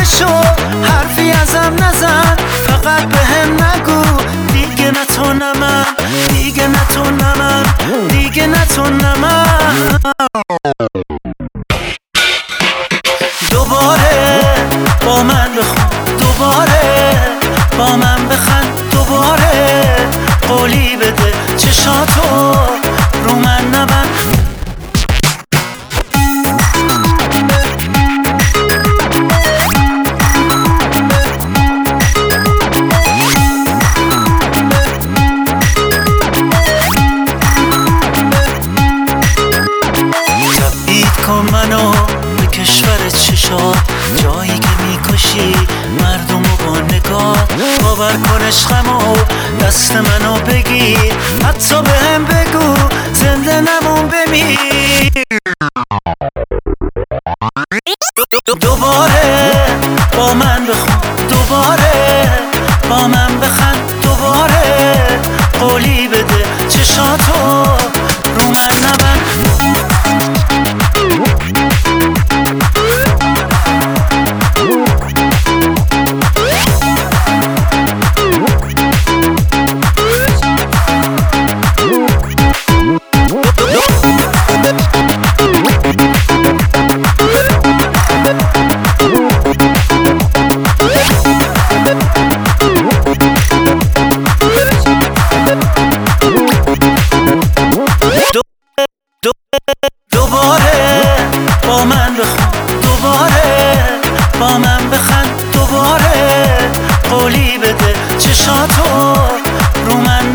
شو حرفی ازم نزن، فقط بهم نگو دیگه نه تو نه من، دیگه نه تو نه من، دیگه نه تو نه من. دوباره با من بخون، دوباره با من بخند، دوباره قولی بده چشاتو رو من نبند. کن منو به کشور چشات، جایی که میکشی مردمو با نگاه. باور کن عشقمو دست منو بگیر، حتی بهم بگو زنده نمون بمیر. دوباره با من بخون، دوباره با من بخند، دوباره قولی بده چشاتو رو من نبند. دوباره با من بخون، دوباره با من بخند، دوباره قولی بده چشاتو رو من